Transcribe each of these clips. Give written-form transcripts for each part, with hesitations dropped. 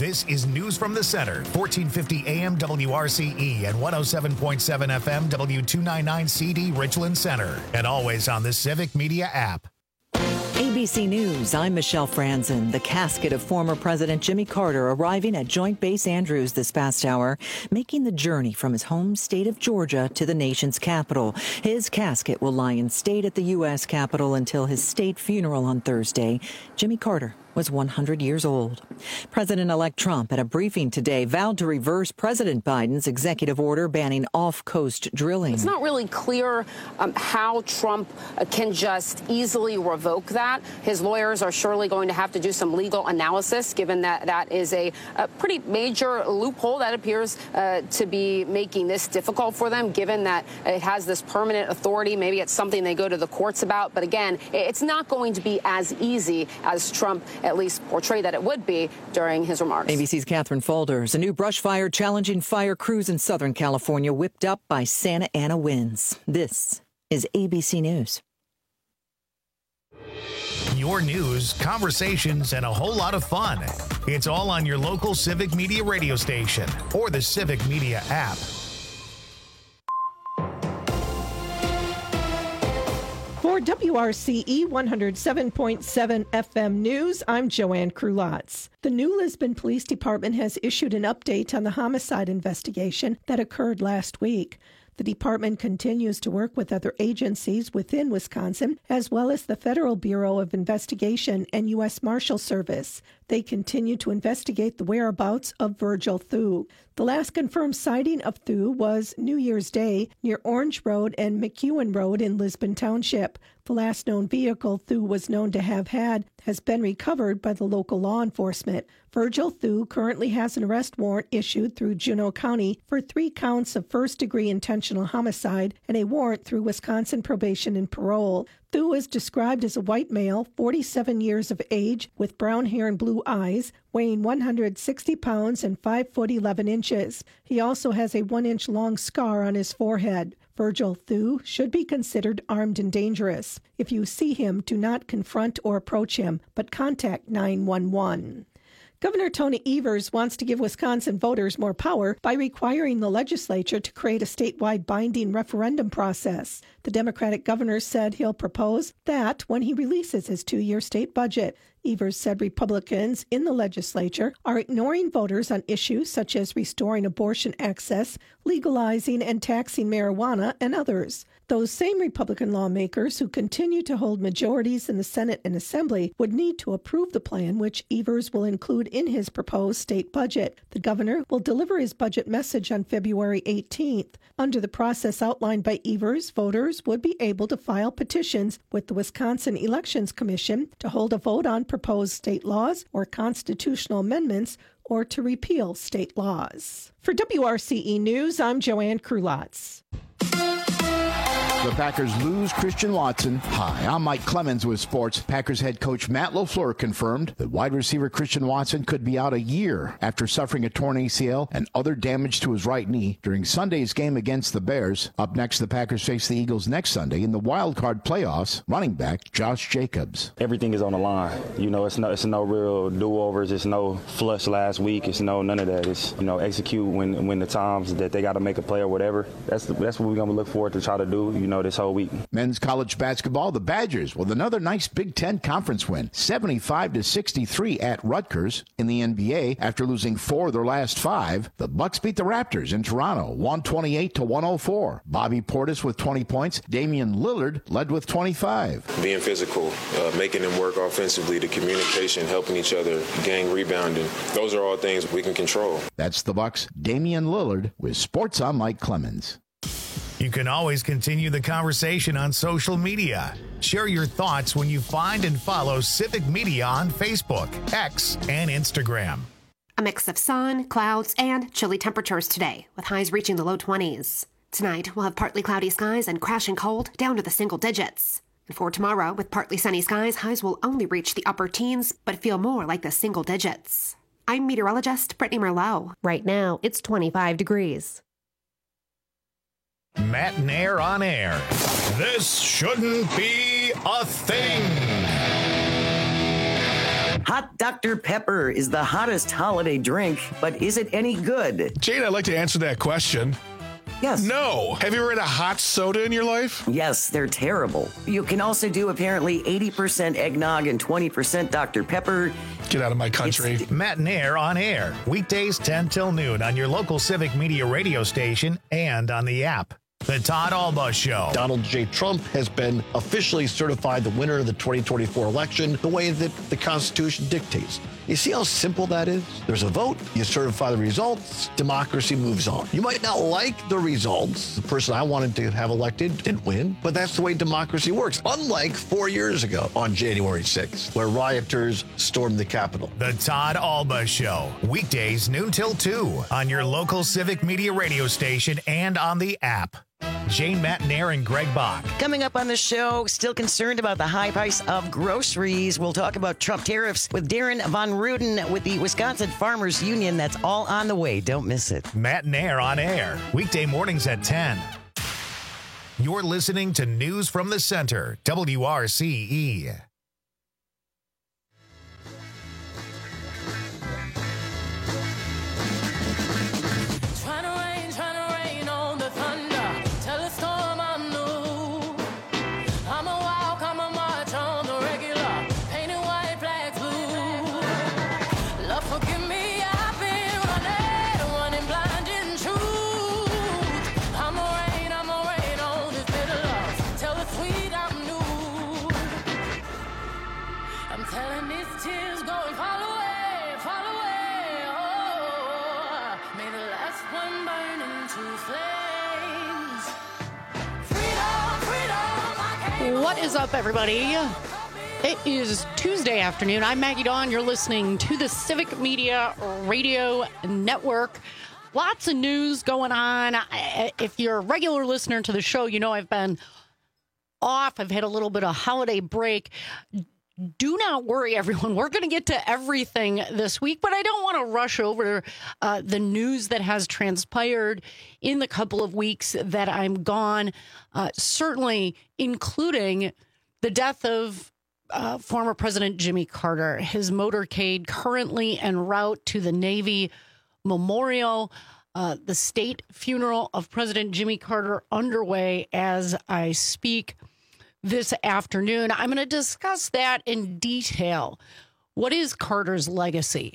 This is News from the Center, 1450 AM WRCE and 107.7 FM W299 CD Richland Center, and always on the Civic Media app. ABC News, I'm Michelle Franzen. The casket of former President Jimmy Carter arriving at Joint Base Andrews this past hour, making the journey from his home state of Georgia to the nation's capital. His casket will lie in state at the U.S. Capitol until his state funeral on Thursday. Jimmy Carter was 100 years old. President-elect Trump, at a briefing today, vowed to reverse President Biden's executive order banning off-coast drilling. It's not really clear how Trump can just easily revoke that. His lawyers are surely going to have to do some legal analysis, given that that is a pretty major loophole that appears to be making this difficult for them, given that it has this permanent authority. Maybe it's something they go to the courts about. But again, it's not going to be as easy as Trump at least portrayed that it would be during his remarks. ABC's Catherine Faulders. A new brush fire challenging fire crews in Southern California whipped up by Santa Ana winds. This is ABC News. Your news, conversations, and a whole lot of fun. It's all on your local Civic Media radio station or the Civic Media app. For WRCE 107.7 FM News, I'm Joanne Krulotz. The New Lisbon Police Department has issued an update on the homicide investigation that occurred last week. The department continues to work with other agencies within Wisconsin, as well as the Federal Bureau of Investigation and U.S. Marshal Service. They continue to investigate the whereabouts of Virgil Thu. The last confirmed sighting of Thu was New Year's Day near Orange Road and McEwen Road in Lisbon Township. The last known vehicle Thu was known to have had has been recovered by the local law enforcement. Virgil Thu currently has an arrest warrant issued through Juneau County for 3 counts of first-degree intentional homicide and a warrant through Wisconsin Probation and Parole. Thu is described as a white male, 47 years of age, with brown hair and blue eyes, weighing 160 pounds and 5 foot 11 inches. He also has a 1-inch long scar on his forehead. Virgil Thu should be considered armed and dangerous. If you see him, do not confront or approach him, but contact 911. Governor Tony Evers wants to give Wisconsin voters more power by requiring the legislature to create a statewide binding referendum process. The Democratic governor said he'll propose that when he releases his 2-year state budget. Evers said Republicans in the legislature are ignoring voters on issues such as restoring abortion access, legalizing and taxing marijuana, and others. Those same Republican lawmakers who continue to hold majorities in the Senate and Assembly would need to approve the plan, which Evers will include in his proposed state budget. The governor will deliver his budget message on February 18th. Under the process outlined by Evers, voters would be able to file petitions with the Wisconsin Elections Commission to hold a vote on proposed state laws or constitutional amendments or to repeal state laws. For WRCE News, I'm Joanne Krulotz. The Packers lose Christian Watson. Hi, I'm Mike Clemens with sports. Packers head coach Matt LaFleur confirmed that wide receiver Christian Watson could be out a year after suffering a torn ACL and other damage to his right knee during Sunday's game against the Bears. Up next, the Packers face the Eagles next Sunday in the wild card playoffs. Running back Josh Jacobs. Everything is on the line. You know, it's no real do-overs. It's no flush last week. It's none of that. It's, execute when the times that they got to make a play or whatever. That's what we're going to look forward to try to do, this whole week. Men's college basketball, the Badgers with another nice Big Ten conference win, 75-63 at Rutgers. In the NBA, after losing 4 of their last 5, the Bucks beat the Raptors in Toronto, 128-104. Bobby Portis with 20 points. Damian Lillard led with 25. Being physical, making them work offensively, the communication, helping each other, gang rebounding. Those are all things we can control. That's the Bucks' Damian Lillard with Sports on Mike Clemens. You can always continue the conversation on social media. Share your thoughts when you find and follow Civic Media on Facebook, X, and Instagram. A mix of sun, clouds, and chilly temperatures today, with highs reaching the low 20s. Tonight, we'll have partly cloudy skies and crashing cold down to the single digits. And for tomorrow, with partly sunny skies, highs will only reach the upper teens, but feel more like the single digits. I'm meteorologist Brittany Merlot. Right now, it's 25 degrees. Matt and Air on air. This shouldn't be a thing. Hot Dr. Pepper is the hottest holiday drink, but is it any good? Jane, I'd like to answer that question. Yes. No. Have you ever had a hot soda in your life? Yes, they're terrible. You can also do apparently 80% eggnog and 20% Dr. Pepper. Get out of my country. Matt and Air on air. Weekdays 10 till noon on your local Civic Media radio station and on the app. The Todd Alba Show. Donald J. Trump has been officially certified the winner of the 2024 election the way that the Constitution dictates. You see how simple that is? There's a vote, you certify the results, democracy moves on. You might not like the results. The person I wanted to have elected didn't win, but that's the way democracy works. Unlike 4 years ago on January 6th, where rioters stormed the Capitol. The Todd Alba Show. Weekdays noon till 2 on your local Civic Media radio station and on the app. Jane Matnair and Greg Bach. Coming up on the show, still concerned about the high price of groceries. We'll talk about Trump tariffs with Darren Von Ruden with the Wisconsin Farmers Union. That's all on the way. Don't miss it. Matt and Air on air. Weekday mornings at 10. You're listening to News from the Center, WRCE. What is up, everybody? It is Tuesday afternoon. I'm Maggie Dawn. You're listening to the Civic Media Radio Network. Lots of news going on. If you're a regular listener to the show, you know I've been off. I've had a little bit of holiday break. Do not worry, everyone. We're going to get to everything this week, but I don't want to rush over the news that has transpired in the couple of weeks that I'm gone, certainly including the death of former President Jimmy Carter, his motorcade currently en route to the Navy Memorial, the state funeral of President Jimmy Carter underway as I speak this afternoon. I'm going to discuss that in detail. What is Carter's legacy?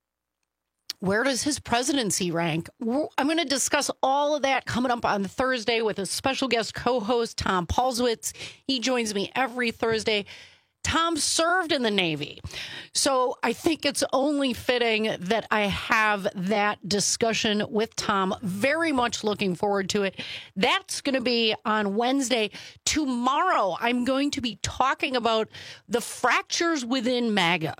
Where does his presidency rank? I'm going to discuss all of that coming up on Thursday with a special guest co-host, Tom Paulswitz. He joins me every Thursday. Tom served in the Navy, so I think it's only fitting that I have that discussion with Tom. Very much looking forward to it. That's going to be on Wednesday. Tomorrow, I'm going to be talking about the fractures within MAGA.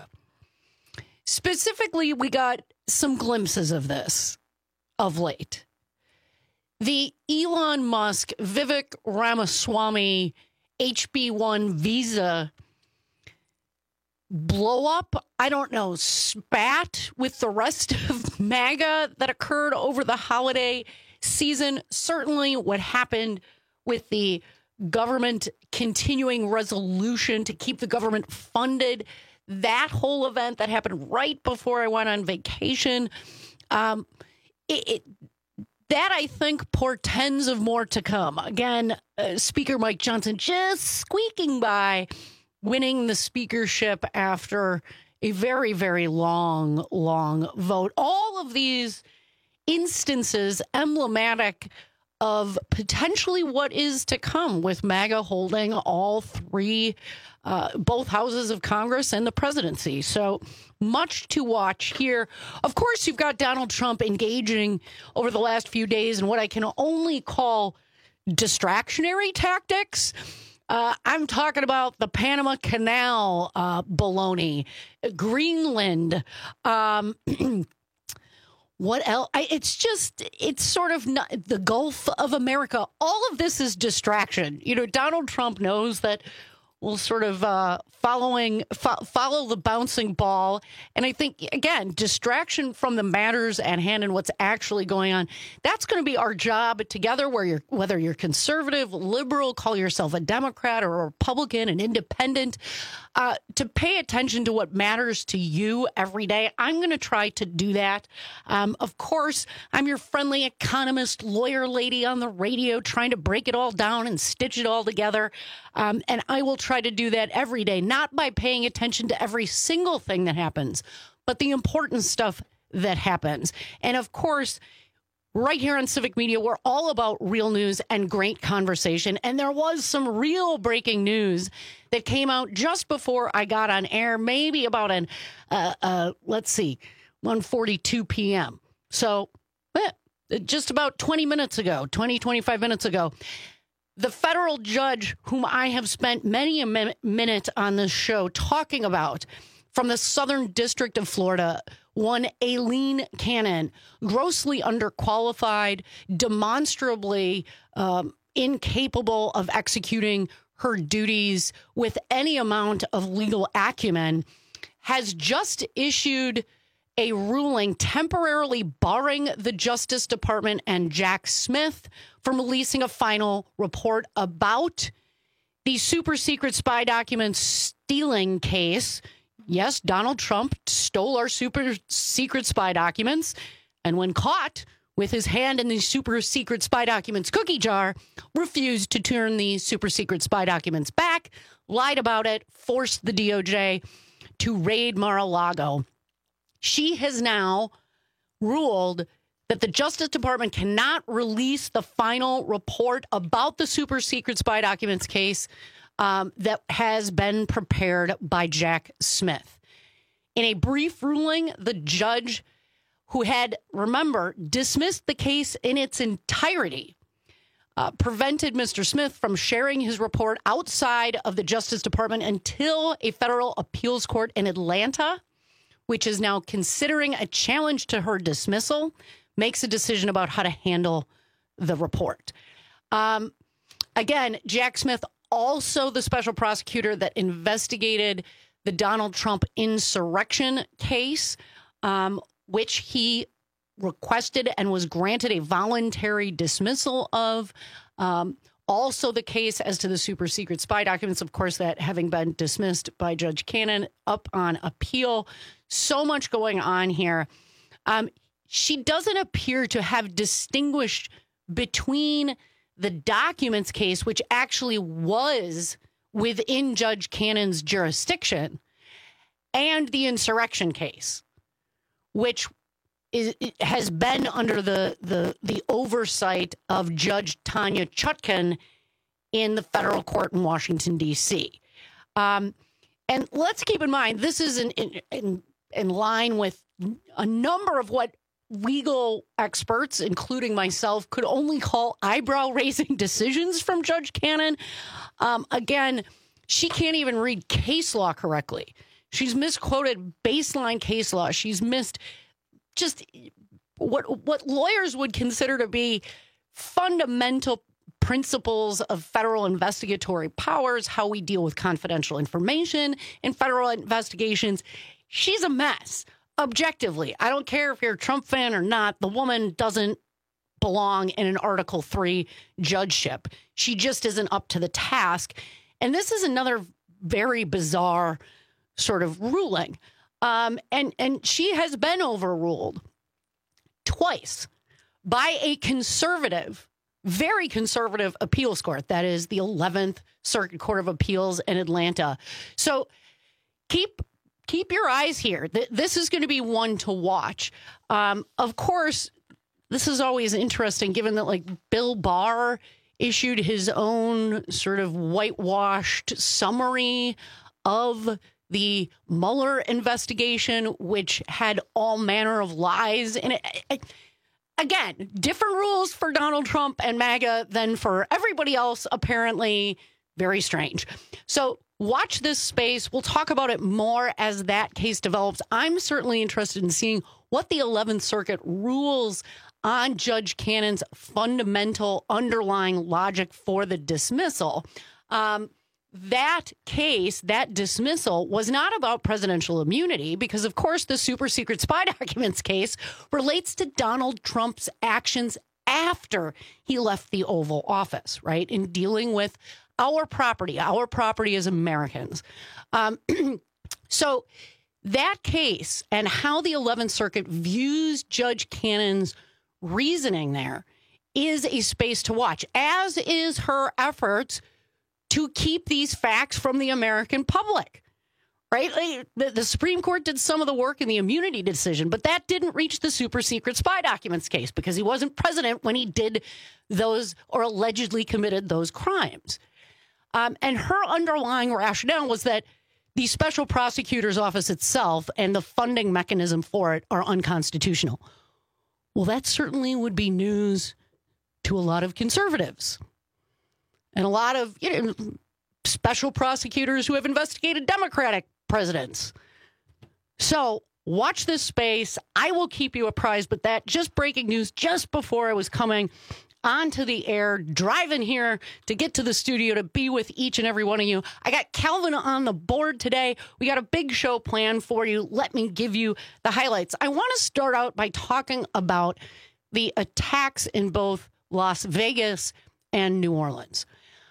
Specifically, we got some glimpses of this of late. The Elon Musk, Vivek Ramaswamy, HB1 visa blow up, I don't know, spat with the rest of MAGA that occurred over the holiday season. Certainly what happened with the government continuing resolution to keep the government funded, that whole event that happened right before I went on vacation, that I think portends of more to come. Again, Speaker Mike Johnson just squeaking by, winning the speakership after a very, very long vote. All of these instances emblematic of potentially what is to come with MAGA holding all three, both houses of Congress and the presidency. So much to watch here. Of course, you've got Donald Trump engaging over the last few days in what I can only call distractionary tactics. I'm talking about the Panama Canal baloney, Greenland. What else? It's sort of not, the Gulf of America. All of this is distraction. You know, Donald Trump knows that we'll sort of follow the bouncing ball. And I think, again, distraction from the matters at hand and what's actually going on. That's going to be our job together, whether you're conservative, liberal, call yourself a Democrat or a Republican, an independent. to pay attention to what matters to you every day. I'm going to try to do that. Of course, I'm your friendly economist, lawyer lady on the radio, trying to break it all down and stitch it all together. And I will try to do that every day, not by paying attention to every single thing that happens, but the important stuff that happens. And of course, right here on Civic Media, we're all about real news and great conversation. And there was some real breaking news that came out just before I got on air, maybe about 1:42 p.m. So just about 25 minutes ago. The federal judge whom I have spent many a minute on this show talking about from the Southern District of Florida, one Aileen Cannon, grossly underqualified, demonstrably incapable of executing her duties with any amount of legal acumen, has just issued a ruling temporarily barring the Justice Department and Jack Smith from releasing a final report about the super secret spy documents stealing case. Yes, Donald Trump stole our super secret spy documents, and when caught with his hand in the super secret spy documents cookie jar, refused to turn the super secret spy documents back, lied about it, forced the DOJ to raid Mar-a-Lago. She has now ruled that the Justice Department cannot release the final report about the super secret spy documents case that has been prepared by Jack Smith. In a brief ruling, the judge, who had, remember, dismissed the case in its entirety, prevented Mr. Smith from sharing his report outside of the Justice Department until a federal appeals court in Atlanta, which is now considering a challenge to her dismissal, makes a decision about how to handle the report. Again, Jack Smith, also the special prosecutor that investigated the Donald Trump insurrection case, which he requested and was granted a voluntary dismissal of. Also the case as to the super secret spy documents, of course, that having been dismissed by Judge Cannon up on appeal. So much going on here. She doesn't appear to have distinguished between the documents case, which actually was within Judge Cannon's jurisdiction, and the insurrection case, which has been under the oversight of Judge Tanya Chutkan in the federal court in Washington, D.C. And let's keep in mind, this is in line with a number of what legal experts, including myself, could only call eyebrow-raising decisions from Judge Cannon. Again, she can't even read case law correctly. She's misquoted baseline case law. She's missed just what lawyers would consider to be fundamental principles of federal investigatory powers, how we deal with confidential information in federal investigations. She's a mess. Objectively, I don't care if you're a Trump fan or not, the woman doesn't belong in an Article 3 judgeship. She just isn't up to the task. And this is another very bizarre sort of ruling. And she has been overruled twice by a conservative, very conservative appeals court. That is the 11th Circuit Court of Appeals in Atlanta. So keep your eyes here. This is going to be one to watch. Of course, this is always interesting, given that like Bill Barr issued his own sort of whitewashed summary of the Mueller investigation, which had all manner of lies in it. Again, different rules for Donald Trump and MAGA than for everybody else, apparently. Very strange. So watch this space. We'll talk about it more as that case develops. I'm certainly interested in seeing what the 11th Circuit rules on Judge Cannon's fundamental underlying logic for the dismissal. That case, that dismissal, was not about presidential immunity because, of course, the super secret spy documents case relates to Donald Trump's actions after he left the Oval Office, right, in dealing with our property as Americans. So that case and how the 11th Circuit views Judge Cannon's reasoning there is a space to watch, as is her efforts to keep these facts from the American public, right? Like, the Supreme Court did some of the work in the immunity decision, but that didn't reach the super secret spy documents case because he wasn't president when he did those or allegedly committed those crimes. And her underlying rationale was that the special prosecutor's office itself and the funding mechanism for it are unconstitutional. Well, that certainly would be news to a lot of conservatives and a lot of special prosecutors who have investigated Democratic presidents. So watch this space. I will keep you apprised, but that just breaking news just before I was coming onto the air, driving here to get to the studio to be with each and every one of you. I got Calvin on the board today. We got a big show planned for you. Let me give you the highlights. I want to start out by talking about the attacks in both Las Vegas and New Orleans.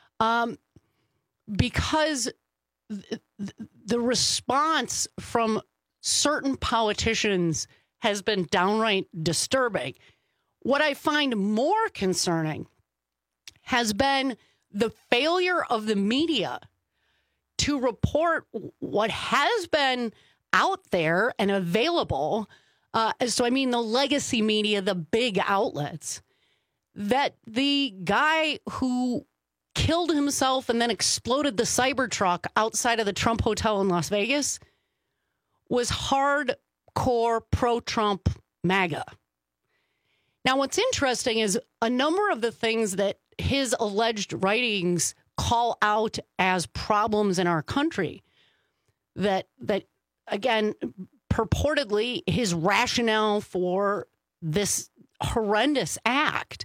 Because the response from certain politicians has been downright disturbing. What I find more concerning has been the failure of the media to report what has been out there and available. So I mean the legacy media, the big outlets, that the guy who killed himself and then exploded the Cybertruck outside of the Trump Hotel in Las Vegas was hardcore pro-Trump MAGA. Now, what's interesting is a number of the things that his alleged writings call out as problems in our country, that again, purportedly his rationale for this horrendous act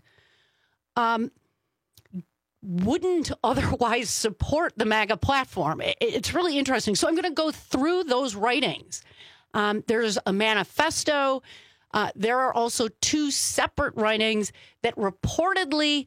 wouldn't otherwise support the MAGA platform. It's really interesting. So I'm going to go through those writings. There's a manifesto. There are also two separate writings that reportedly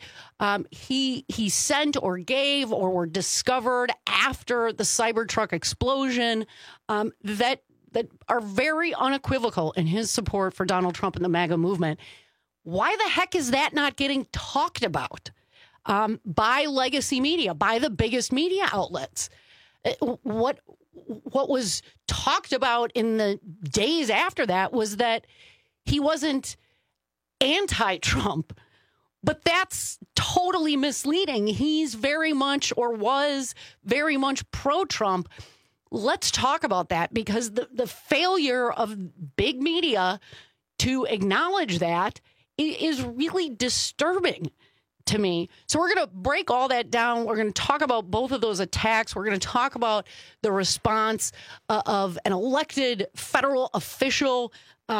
he sent or gave or were discovered after the Cybertruck explosion that are very unequivocal in his support for Donald Trump and the MAGA movement. Why the heck is that not getting talked about by legacy media, by the biggest media outlets? What was talked about in the days after that was that he wasn't anti-Trump, but that's totally misleading. He's very much or was very much pro-Trump. Let's talk about that, because the failure of big media to acknowledge that is really disturbing to me. So we're going to break all that down. We're going to talk about both of those attacks. We're going to talk about the response of an elected federal official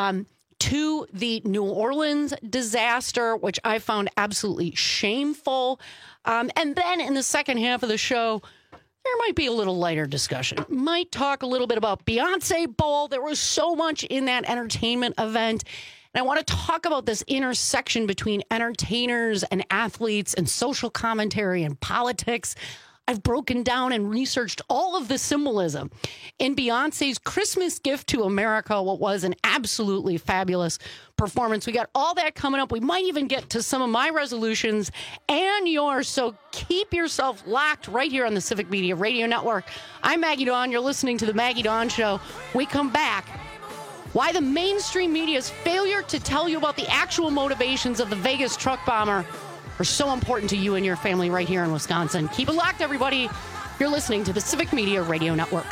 to the New Orleans disaster, which I found absolutely shameful. And then in the second half of the show, there might be a little lighter discussion. Might talk a little bit about Beyonce Bowl. There was so much in that entertainment event. And I want to talk about this intersection between entertainers and athletes and social commentary and politics. I've broken down and researched all of the symbolism in Beyonce's Christmas gift to America, what was an absolutely fabulous performance. We got all that coming up. We might even get to some of my resolutions and yours. So keep yourself locked right here on the Civic Media Radio Network. I'm Maggie Dawn. You're listening to The Maggie Dawn Show. We come back. Why the mainstream media's failure to tell you about the actual motivations of the Vegas truck bomber are so important to you and your family right here in Wisconsin. Keep it locked, everybody. You're listening to the Civic Media Radio Network.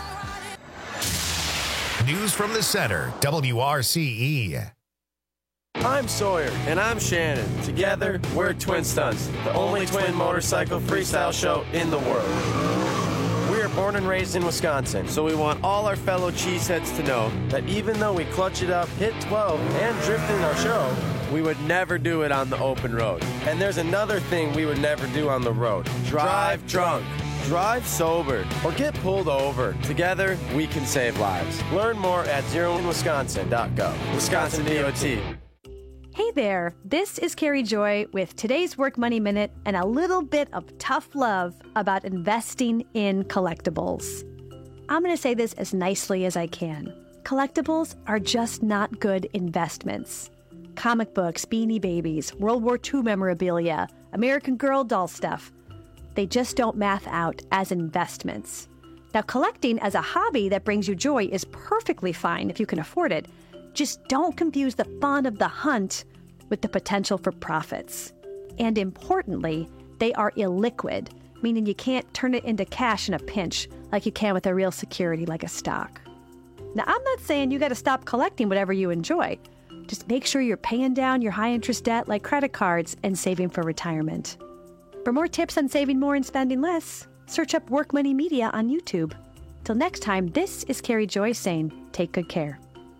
News from the center, WRCE. I'm Sawyer. And I'm Shannon. Together, we're Twin Stunts, the only twin motorcycle freestyle show in the world. We are born and raised in Wisconsin, so we want all our fellow cheeseheads to know that even though we clutch it up, hit 12, and drift in our show, we would never do it on the open road. And there's another thing we would never do on the road. Drive drunk. Drive sober. Or get pulled over. Together, we can save lives. Learn more at zeroinwisconsin.gov. Wisconsin DOT. Hey there, this is Carrie Joy with today's Work Money Minute and a little bit of tough love about investing in collectibles. I'm going to say this as nicely as I can. Collectibles are just not good investments. Comic books, Beanie Babies, World War II memorabilia, American Girl doll stuff. They just don't math out as investments. Now, collecting as a hobby that brings you joy is perfectly fine if you can afford it. Just don't confuse the fun of the hunt with the potential for profits. And importantly, they are illiquid, meaning you can't turn it into cash in a pinch like you can with a real security like a stock. Now, I'm not saying you got to stop collecting whatever you enjoy. Just make sure you're paying down your high-interest debt like credit cards and saving for retirement. For more tips on saving more and spending less, search up Work Money Media on YouTube. Till next time, this is Carrie Joy saying, take good care.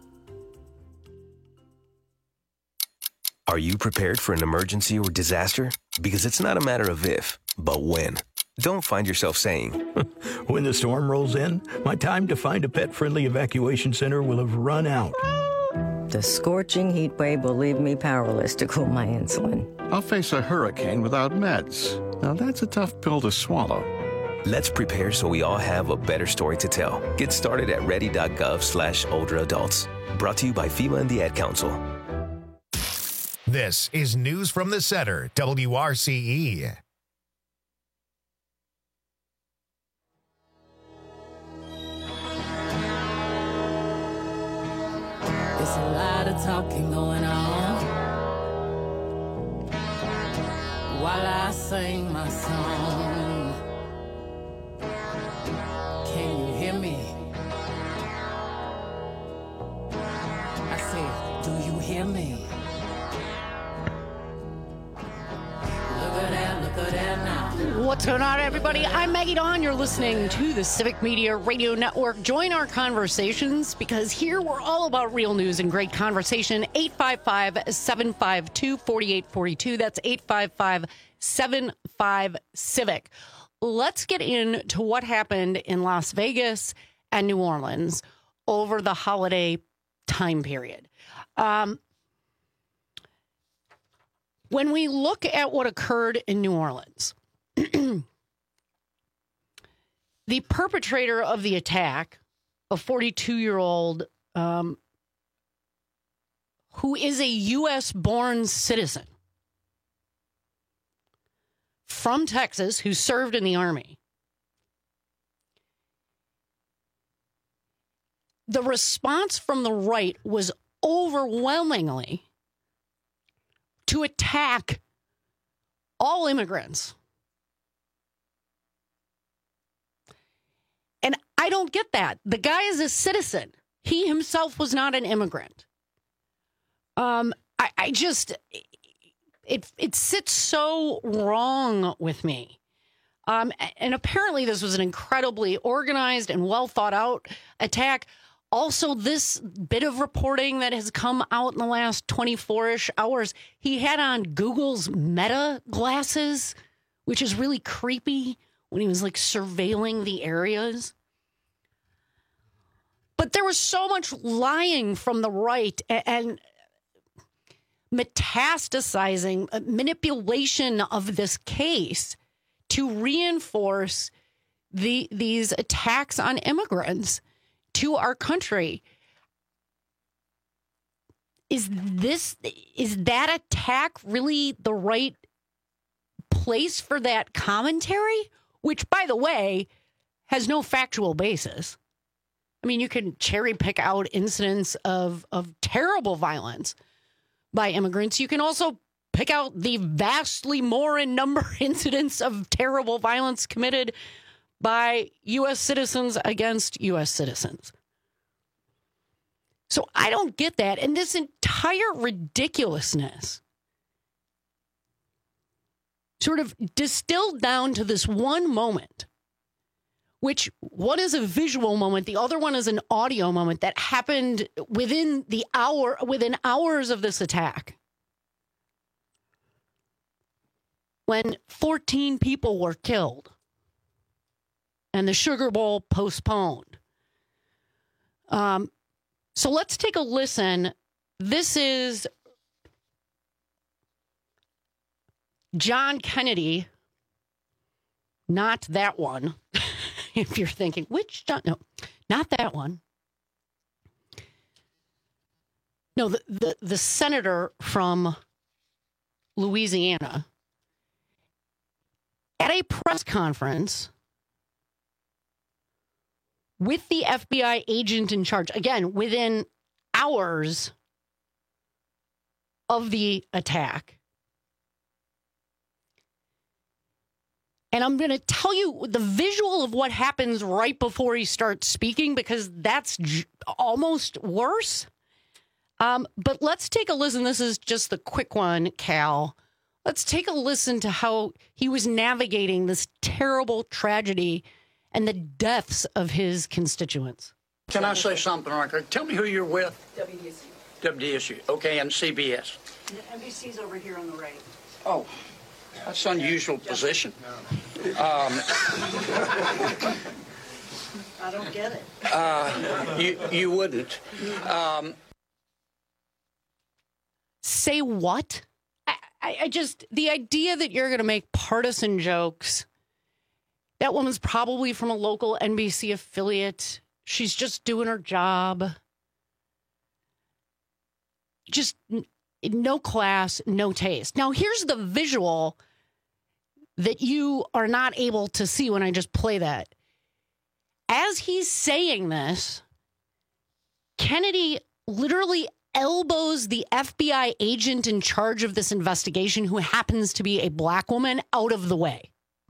Are you prepared for an emergency or disaster? Because it's not a matter of if, but when. Don't find yourself saying, when the storm rolls in, my time to find a pet-friendly evacuation center will have run out. The scorching heat wave will leave me powerless to cool my insulin. I'll face a hurricane without meds. Now that's a tough pill to swallow. Let's prepare so we all have a better story to tell. Get started at ready.gov/older adults. Brought to you by FEMA and the Ad Council. This is News from the Center, WRCE. There's a lot of talking going on while I sing my song. Can you hear me? I said, do you hear me? What's going on, everybody? I'm Maggie Dawn. You're listening to the Civic Media Radio Network. Join our conversations because here we're all about real news and great conversation. 855-752-4842. That's 855-75-CIVIC. Let's get into what happened in Las Vegas and New Orleans over the holiday time period. When we look at what occurred in New Orleans, the perpetrator of the attack, a 42-year-old who is a U.S.-born citizen from Texas who served in the Army, the response from the right was overwhelmingly to attack all immigrants. And I don't get that. The guy is a citizen. He himself was not an immigrant. It sits so wrong with me. And apparently this was an incredibly organized and well thought out attack. Also, this bit of reporting that has come out in the last 24-ish hours, he had on Google's Meta glasses, which is really creepy when he was like surveilling the areas. But there was so much lying from the right and metastasizing manipulation of this case to reinforce these attacks on immigrants to our country. Is that attack really the right place for that commentary? Which, by the way, has no factual basis. I mean, you can cherry pick out incidents of terrible violence by immigrants. You can also pick out the vastly more in number incidents of terrible violence committed by U.S. citizens against U.S. citizens. So I don't get that. And this entire ridiculousness sort of distilled down to this one moment, which one is a visual moment, the other one is an audio moment that happened within hours of this attack, when 14 people were killed and the Sugar Bowl postponed. So let's take a listen. This is John Kennedy, not that one, if you're thinking, which John? No, not that one. No, the senator from Louisiana, at a press conference with the FBI agent in charge, again, within hours of the attack. And I'm going to tell you the visual of what happens right before he starts speaking, because that's almost worse. But let's take a listen. This is just the quick one, Cal. Let's take a listen to how he was navigating this terrible tragedy and the deaths of his constituents. Can I say something right quick? Tell me who you're with. WDSU. Okay, and CBS. NBC's over here on the right. Oh, that's an unusual position. I don't get it. You wouldn't. Say what? I just, the idea that you're going to make partisan jokes. That woman's probably from a local NBC affiliate. She's just doing her job. Just no class, no taste. Now, here's the visual that you are not able to see when I just play that. As he's saying this, Kennedy literally elbows the FBI agent in charge of this investigation, who happens to be a black woman, out of the way.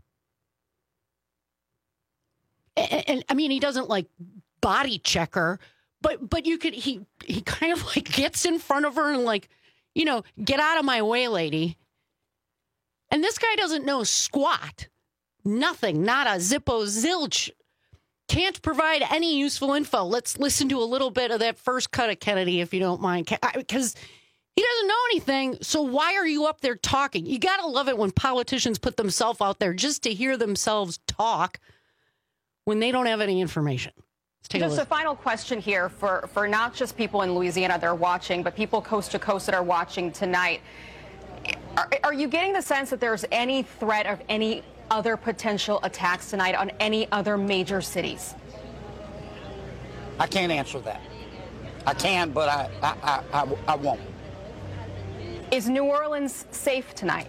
And I mean, he doesn't like body check her, but you could, he kind of like gets in front of her and like, you know, get out of my way, lady. And this guy doesn't know squat, nothing, not a zippo zilch, can't provide any useful info. Let's listen to a little bit of that first cut of Kennedy, if you don't mind, because he doesn't know anything. So why are you up there talking? You got to love it when politicians put themselves out there just to hear themselves talk when they don't have any information. Let's take just a final question here for not just people in Louisiana that are watching, but people coast to coast that are watching tonight. Are you getting the sense that there's any threat of any other potential attacks tonight on any other major cities? I can't answer that. I can, but I won't. Is New Orleans safe tonight?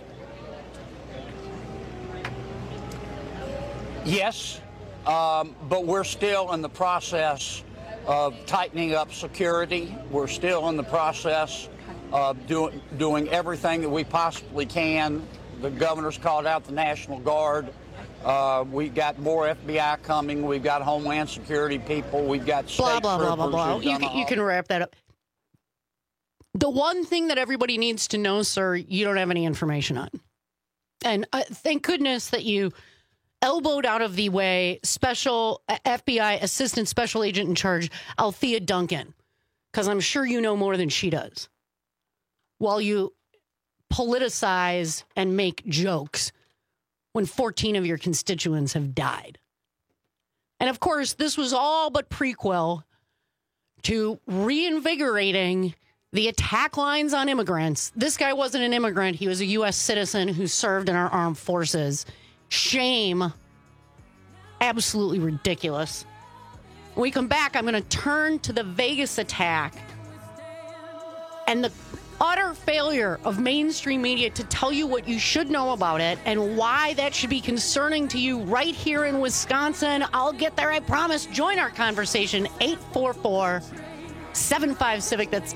Yes, but we're still in the process of tightening up security. We're still in the process of doing everything that we possibly can. The governor's called out the National Guard. We've got more FBI coming. We've got Homeland Security people. We've got state troopers. You can wrap that up. The one thing that everybody needs to know, sir, you don't have any information on. And thank goodness that you elbowed out of the way Special FBI Assistant Special Agent in Charge, Althea Duncan, because I'm sure you know more than she does. While you politicize and make jokes when 14 of your constituents have died. And of course, this was all but prequel to reinvigorating the attack lines on immigrants. This guy wasn't an immigrant. He was a U.S. citizen who served in our armed forces. Shame. Absolutely ridiculous. When we come back, I'm going to turn to the Vegas attack and the utter failure of mainstream media to tell you what you should know about it and why that should be concerning to you right here in Wisconsin. I'll get there, I promise. Join our conversation, 844-75-CIVIC. That's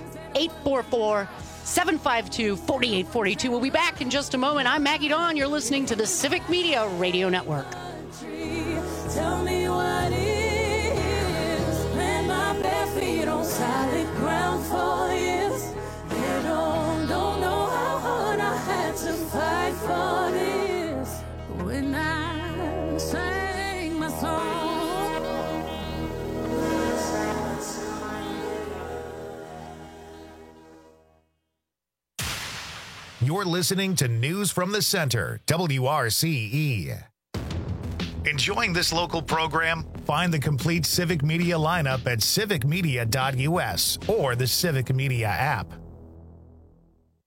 844-752-4842. We'll be back in just a moment. I'm Maggie Dawn. You're listening to the Civic Media Radio Network. Tell me what it is. Plant my bare feet on solid ground for years. They don't know how hard I had to fight for this. When I sang my song. You're listening to News from the Center, WRCE. Enjoying this local program? Find the complete Civic Media lineup at civicmedia.us or the Civic Media app.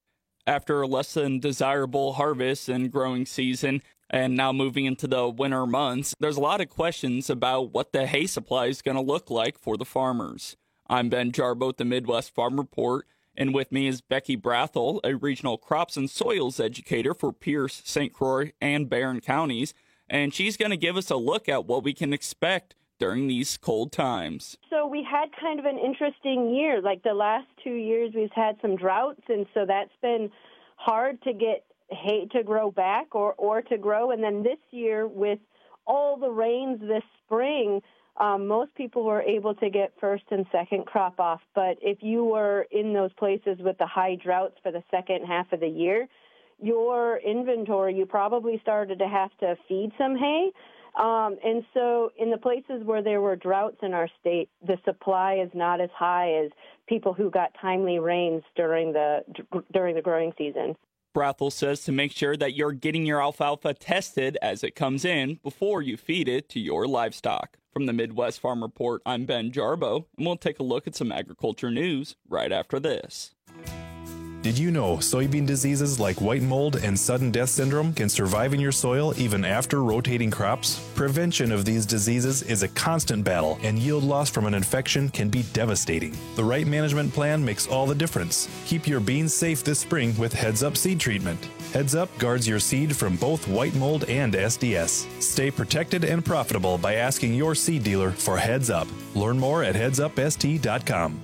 After a less than desirable harvest and growing season, and now moving into the winter months, there's a lot of questions about what the hay supply is going to look like for the farmers. I'm Ben Jarbo at the Midwest Farm Report, and with me is Becky Brathel, a regional crops and soils educator for Pierce, St. Croix, and Barron counties, and she's going to give us a look at what we can expect during these cold times. So we had kind of an interesting year. Like the last 2 years, we've had some droughts, and so that's been hard to get hay to grow back or to grow. And then this year, with all the rains this spring, most people were able to get first and second crop off. But if you were in those places with the high droughts for the second half of the year, your inventory, you probably started to have to feed some hay. And so in the places where there were droughts in our state, the supply is not as high as people who got timely rains during the growing season. Brathel says to make sure that you're getting your alfalfa tested as it comes in before you feed it to your livestock. From the Midwest Farm Report, I'm Ben Jarbo, and we'll take a look at some agriculture news right after this. Did you know soybean diseases like white mold and sudden death syndrome can survive in your soil even after rotating crops? Prevention of these diseases is a constant battle, and yield loss from an infection can be devastating. The right management plan makes all the difference. Keep your beans safe this spring with Heads Up seed treatment. Heads Up guards your seed from both white mold and SDS. Stay protected and profitable by asking your seed dealer for Heads Up. Learn more at headsupst.com.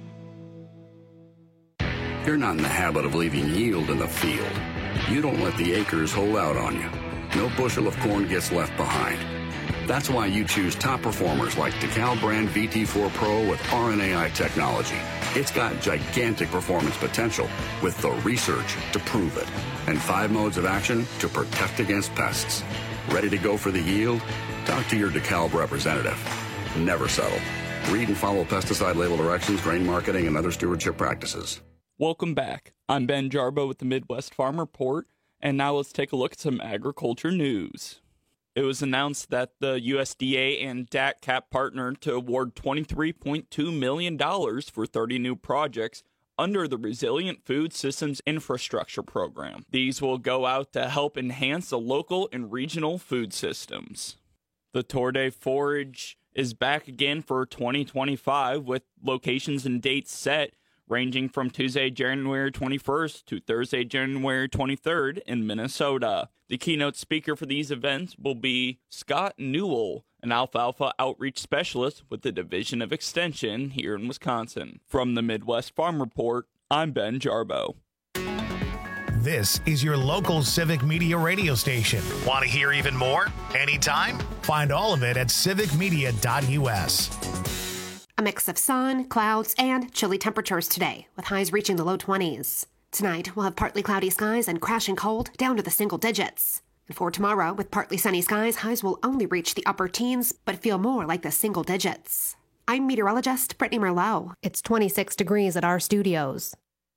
You're not in the habit of leaving yield in the field. You don't let the acres hold out on you. No bushel of corn gets left behind. That's why you choose top performers like DeKalb brand VT4 Pro with RNAi technology. It's got gigantic performance potential with the research to prove it and 5 modes of action to protect against pests. Ready to go for the yield? Talk to your DeKalb representative. Never settle. Read and follow pesticide label directions, grain marketing, and other stewardship practices. Welcome back. I'm Ben Jarbo with the Midwest Farm Report, and now let's take a look at some agriculture news. It was announced that the USDA and DATCAP partnered to award $23.2 million for 30 new projects under the Resilient Food Systems Infrastructure Program. These will go out to help enhance the local and regional food systems. The Tour de Forage is back again for 2025 with locations and dates set, ranging from Tuesday, January 21st to Thursday, January 23rd in Minnesota. The keynote speaker for these events will be Scott Newell, an alfalfa outreach specialist with the Division of Extension here in Wisconsin. From the Midwest Farm Report, I'm Ben Jarbo. This is your local Civic Media radio station. Want to hear even more? Anytime? Find all of it at civicmedia.us. A mix of sun, clouds, and chilly temperatures today, with highs reaching the low 20s. Tonight, we'll have partly cloudy skies and crashing cold down to the single digits. And for tomorrow, with partly sunny skies, highs will only reach the upper teens, but feel more like the single digits. I'm meteorologist Brittany Merlot. It's 26 degrees at our studios.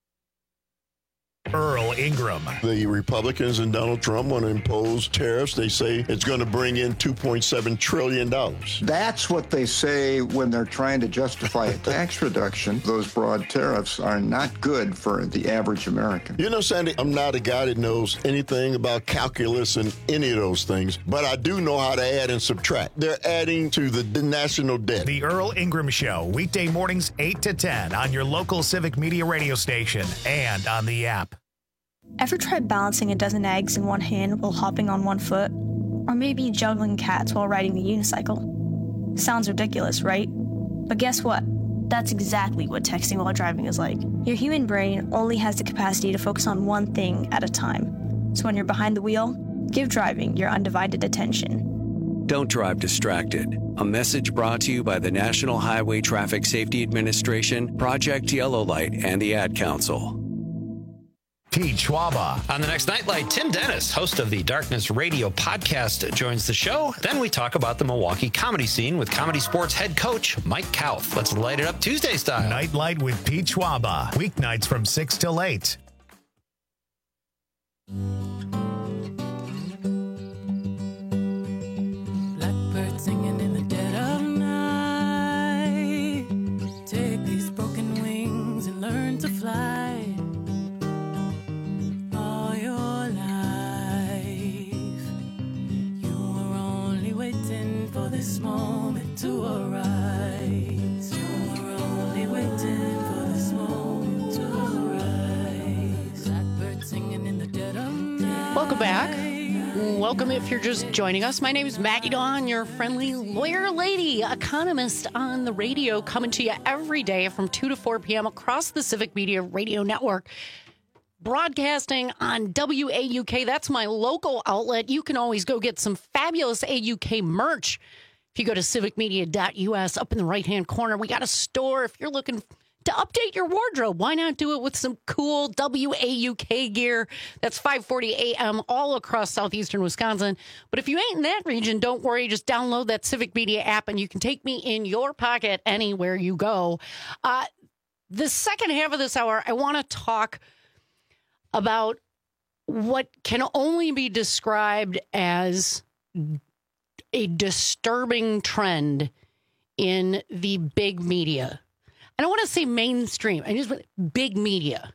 Earl Ingram. The Republicans and Donald Trump want to impose tariffs. They say it's going to bring in $2.7 trillion. That's what they say when they're trying to justify a tax reduction. Those broad tariffs are not good for the average American. You know, Sandy, I'm not a guy that knows anything about calculus and any of those things, but I do know how to add and subtract. They're adding to the national debt. The Earl Ingram Show, weekday mornings 8 to 10 on your local Civic Media radio station and on the app. Ever tried balancing a dozen eggs in one hand while hopping on one foot? Or maybe juggling cats while riding the unicycle? Sounds ridiculous, right? But guess what? That's exactly what texting while driving is like. Your human brain only has the capacity to focus on one thing at a time. So when you're behind the wheel, give driving your undivided attention. Don't drive distracted. A message brought to you by the National Highway Traffic Safety Administration, Project Yellow Light, and the Ad Council. Pete Schwaba. On the next Nightlight, Tim Dennis, host of the Darkness Radio podcast, joins the show. Then we talk about the Milwaukee comedy scene with Comedy Sports head coach Mike Kauth. Let's light it up Tuesday style. Nightlight with Pete Schwaba. Weeknights from 6 till 8. Blackbird singing in the dead of night. Take these broken wings and learn to fly. Welcome back. Welcome if you're just joining us. My name is Maggie Dawn, your friendly lawyer lady, economist on the radio, coming to you every day from 2 to 4 p.m. across the Civic Media Radio Network. Broadcasting on WAUK. That's my local outlet. You can always go get some fabulous AUK merch. If you go to civicmedia.us, up in the right-hand corner, we got a store. If you're looking to update your wardrobe, why not do it with some cool WAUK gear? That's 540 AM all across southeastern Wisconsin. But if you ain't in that region, don't worry. Just download that Civic Media app, and you can take me in your pocket anywhere you go. The second half of this hour, I want to talk about what can only be described as a disturbing trend in the big media. I don't want to say mainstream. I just want big media.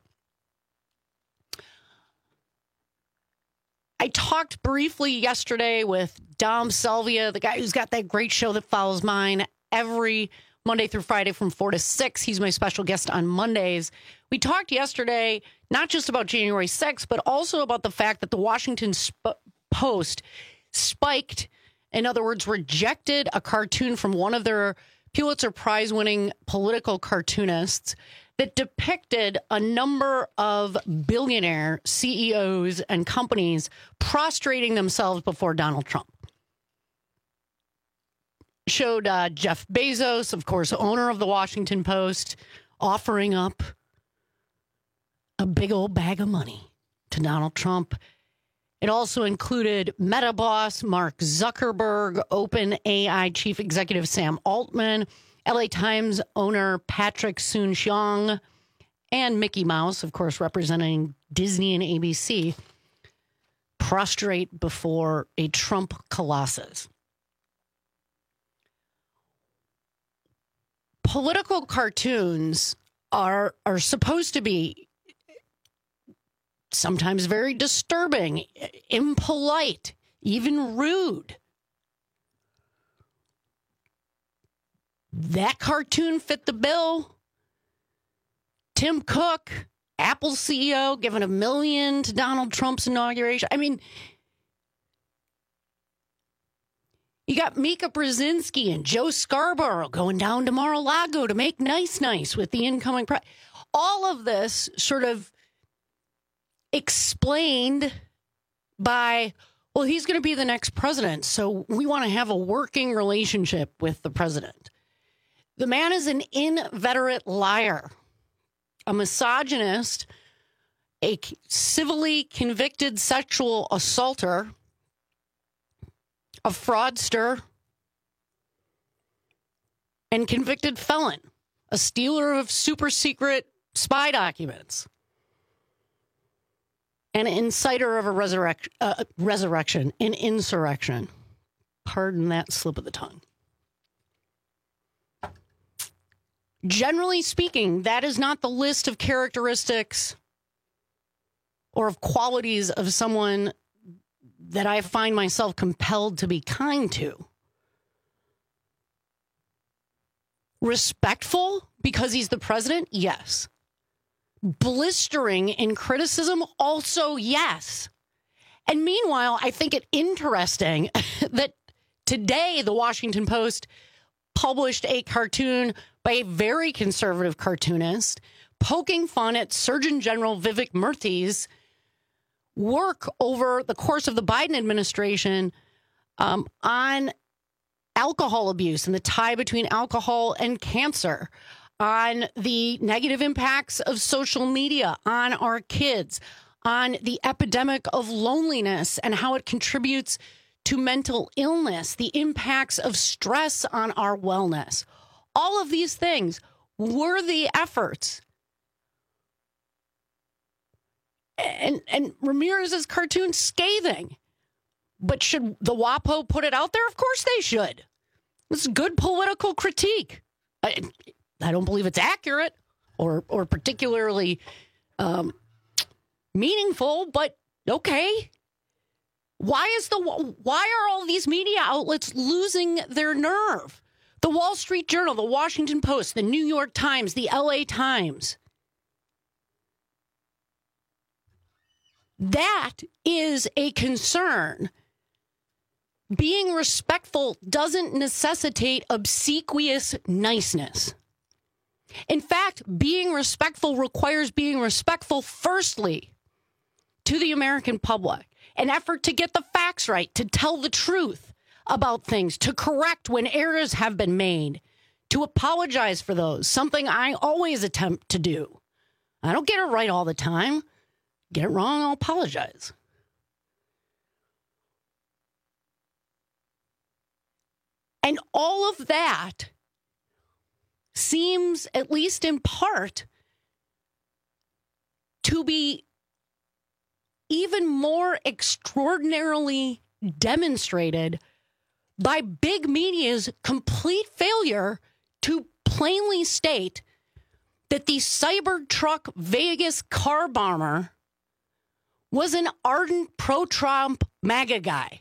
I talked briefly yesterday with Dom Salvia, the guy who's got that great show that follows mine every Monday through Friday from 4 to 6. He's my special guest on Mondays. We talked yesterday not just about January 6th, but also about the fact that the Washington Post spiked, in other words, rejected a cartoon from one of their Pulitzer Prize-winning political cartoonists that depicted a number of billionaire CEOs and companies prostrating themselves before Donald Trump. Showed Jeff Bezos, of course, owner of the Washington Post, offering up a big old bag of money to Donald Trump. It also included Meta boss Mark Zuckerberg, OpenAI chief executive Sam Altman, LA Times owner Patrick Soon-Shiong, and Mickey Mouse, of course, representing Disney and ABC, prostrate before a Trump colossus. Political cartoons are supposed to be sometimes very disturbing, impolite, even rude. That cartoon fit the bill. Tim Cook, Apple CEO, giving $1 million to Donald Trump's inauguration. I mean, you got Mika Brzezinski and Joe Scarborough going down to Mar-a-Lago to make nice with the incoming president. All of this sort of explained by, well, he's going to be the next president, so we want to have a working relationship with the president. The man is an inveterate liar, a misogynist, a civilly convicted sexual assaulter, a fraudster, and convicted felon, a stealer of super secret spy documents, an inciter of a resurrection, an insurrection. Pardon that slip of the tongue. Generally speaking, that is not the list of characteristics or of qualities of someone that I find myself compelled to be kind to. Respectful because he's the president? Yes. Blistering in criticism? Also, yes. And meanwhile, I think it interesting that today the Washington Post published a cartoon by a very conservative cartoonist poking fun at Surgeon General Vivek Murthy's work over the course of the Biden administration on alcohol abuse and the tie between alcohol and cancer, on the negative impacts of social media on our kids, on the epidemic of loneliness and how it contributes to mental illness, the impacts of stress on our wellness. All of these things, worthy efforts. And Ramirez's cartoon, scathing. But should the WAPO put it out there? Of course they should. This is good political critique. I don't believe it's accurate or particularly meaningful, but okay. Why are all these media outlets losing their nerve? The Wall Street Journal, the Washington Post, the New York Times, the LA Times. That is a concern. Being respectful doesn't necessitate obsequious niceness. In fact, being respectful requires being respectful, firstly, to the American public, an effort to get the facts right, to tell the truth about things, to correct when errors have been made, to apologize for those, something I always attempt to do. I don't get it right all the time. Get it wrong, I'll apologize. And all of that seems, at least in part, to be even more extraordinarily demonstrated by big media's complete failure to plainly state that the Cybertruck Vegas car bomber was an ardent pro-Trump MAGA guy.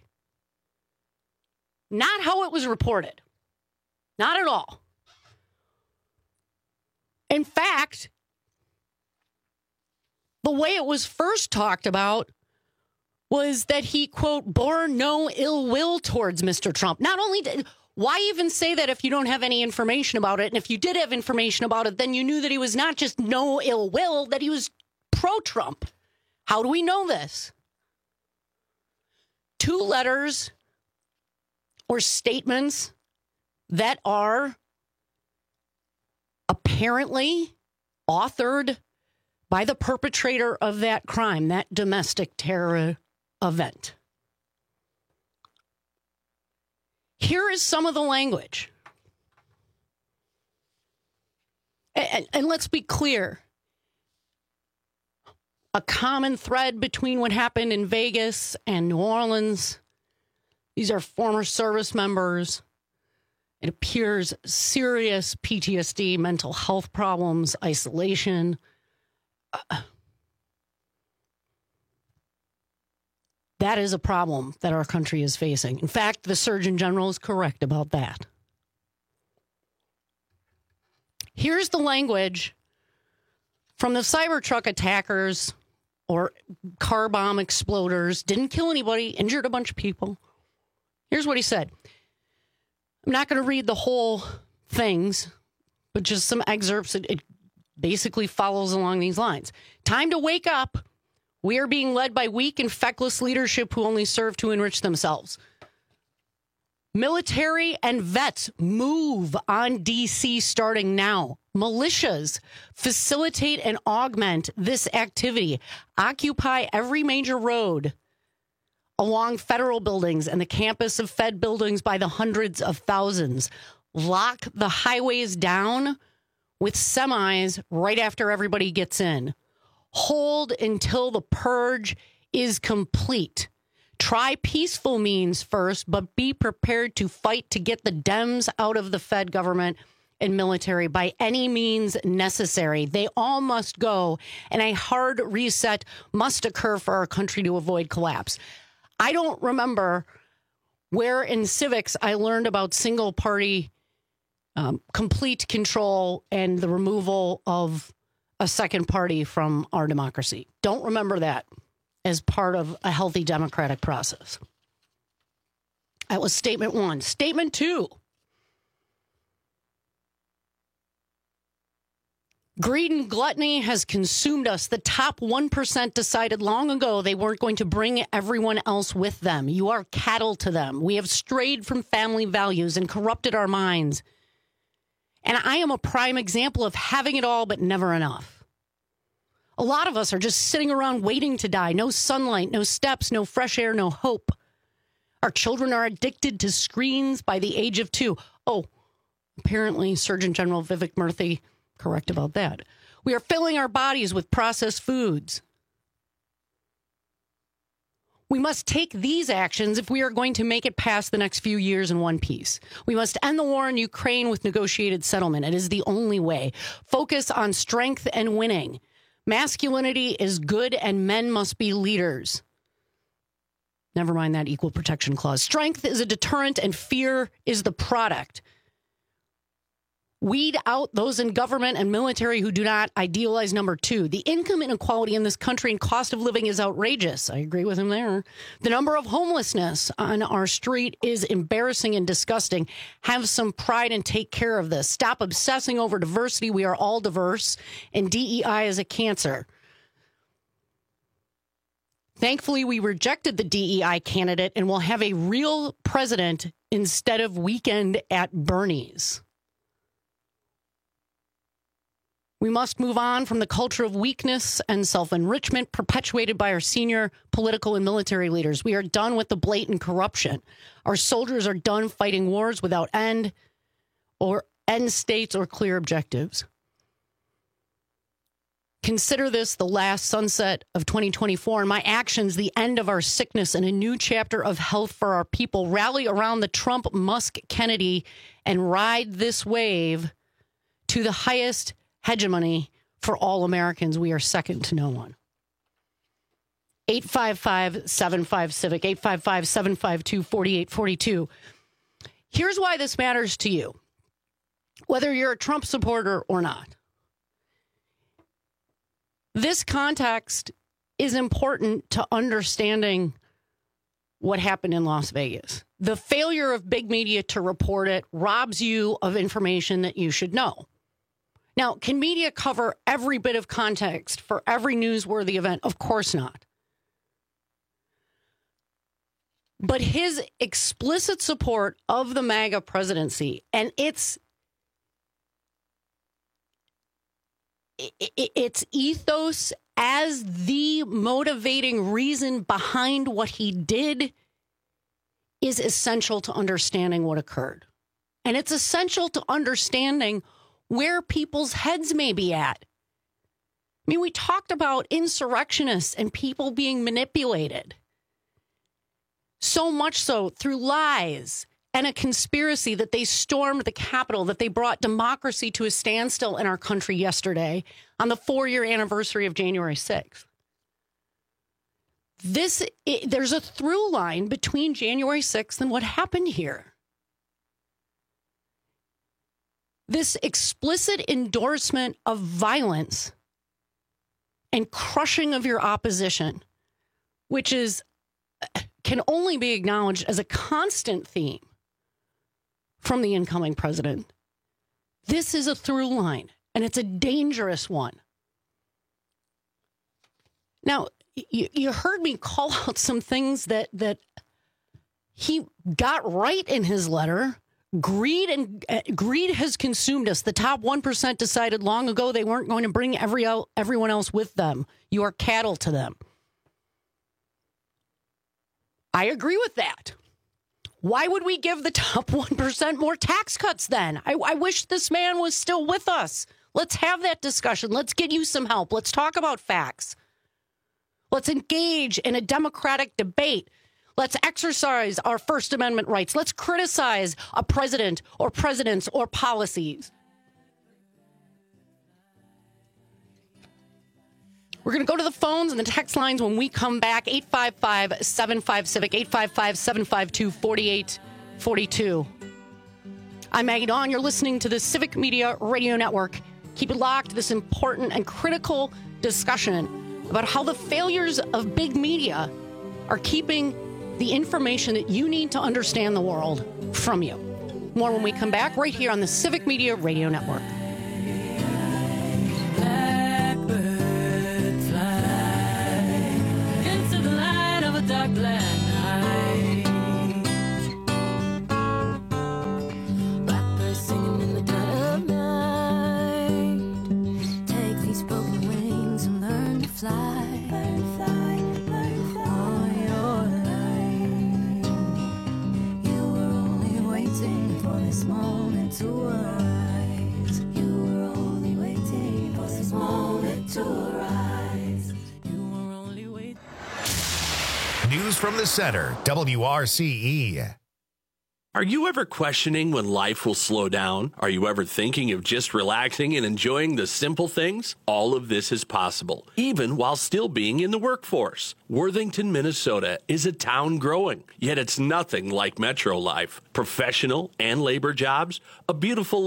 Not how it was reported. Not at all. In fact, the way it was first talked about was that he, quote, bore no ill will towards Mr. Trump. Not only did, why even say that if you don't have any information about it? And if you did have information about it, then you knew that he was not just no ill will, that he was pro-Trump. How do we know this? 2 letters or statements that are apparently authored by the perpetrator of that crime, that domestic terror event. Here is some of the language. And let's be clear. A common thread between what happened in Vegas and New Orleans. These are former service members. It appears serious PTSD, mental health problems, isolation. That is a problem that our country is facing. In fact, the Surgeon General is correct about that. Here's the language from the Cybertruck attackers or car bomb exploders. Didn't kill anybody, injured a bunch of people. Here's what he said. I'm not going to read the whole things, but just some excerpts. It basically follows along these lines. Time to wake up. We are being led by weak and feckless leadership who only serve to enrich themselves. Military and vets move on D.C. starting now. Militias facilitate and augment this activity. Occupy every major road along federal buildings and the campus of Fed buildings by the hundreds of thousands. Lock the highways down with semis right after everybody gets in. Hold until the purge is complete. Try peaceful means first, but be prepared to fight to get the Dems out of the Fed government and military by any means necessary. They all must go, and a hard reset must occur for our country to avoid collapse. I don't remember where in civics I learned about single party complete control and the removal of a second party from our democracy. Don't remember that as part of a healthy democratic process. That was statement 1. Statement 2. Greed and gluttony has consumed us. The top 1% decided long ago they weren't going to bring everyone else with them. You are cattle to them. We have strayed from family values and corrupted our minds. And I am a prime example of having it all, but never enough. A lot of us are just sitting around waiting to die. No sunlight, no steps, no fresh air, no hope. Our children are addicted to screens by the age of 2. Oh, apparently Surgeon General Vivek Murthy, correct about that. We are filling our bodies with processed foods. We must take these actions if we are going to make it past the next few years in one piece. We must end the war in Ukraine with negotiated settlement. It is the only way. Focus on strength and winning. Masculinity is good and men must be leaders. Never mind that equal protection clause. Strength is a deterrent and fear is the product. Weed out those in government and military who do not. Idealize number 2. The income inequality in this country and cost of living is outrageous. I agree with him there. The number of homelessness on our street is embarrassing and disgusting. Have some pride and take care of this. Stop obsessing over diversity. We are all diverse, and DEI is a cancer. Thankfully, we rejected the DEI candidate and will have a real president instead of Weekend at Bernie's. We must move on from the culture of weakness and self-enrichment perpetuated by our senior political and military leaders. We are done with the blatant corruption. Our soldiers are done fighting wars without end states or clear objectives. Consider this the last sunset of 2024 and my actions the end of our sickness and a new chapter of health for our people. Rally around the Trump, Musk, Kennedy and ride this wave to the highest hegemony for all Americans. We are second to no one. 855-75-CIVIC, 855-752-4842. Here's why this matters to you, whether you're a Trump supporter or not. This context is important to understanding what happened in Las Vegas. The failure of big media to report it robs you of information that you should know. Now, can media cover every bit of context for every newsworthy event? Of course not. But his explicit support of the MAGA presidency and its ethos as the motivating reason behind what he did is essential to understanding what occurred. And it's essential to understanding where people's heads may be at. I mean, we talked about insurrectionists and people being manipulated. So much so through lies and a conspiracy that they stormed the Capitol, that they brought democracy to a standstill in our country yesterday on the 4-year anniversary of January 6th. There's a through line between January 6th and what happened here. This explicit endorsement of violence and crushing of your opposition, which can only be acknowledged as a constant theme from the incoming president. This is a through line, and it's a dangerous one. Now, you heard me call out some things that he got right in his letter. Greed has consumed us. The top 1% decided long ago they weren't going to bring everyone else with them. You are cattle to them. I agree with that. Why would we give the top 1% more tax cuts then? I wish this man was still with us. Let's have that discussion. Let's get you some help. Let's talk about facts. Let's engage in a democratic debate. Let's exercise our First Amendment rights. Let's criticize a president or presidents or policies. We're going to go to the phones and the text lines when we come back. 855-75-CIVIC, 855-752-4842. I'm Maggie Dawn. You're listening to the Civic Media Radio Network. Keep it locked to this important and critical discussion about how the failures of big media are keeping the information that you need to understand the world from you. More when we come back right here on the Civic Media Radio Network. Blackbird fly into the light of a dark black night. Blackbird singing in the dead of night. Take these broken wings and learn to fly. Learn to fly. This moment to arise. You were only waiting for this moment to arise. You were only waiting. News from the center, WRCE. Are you ever questioning when life will slow down? Are you ever thinking of just relaxing and enjoying the simple things? All of this is possible, even while still being in the workforce. Worthington, Minnesota is a town growing, yet it's nothing like metro life. Professional and labor jobs, a beautiful lake,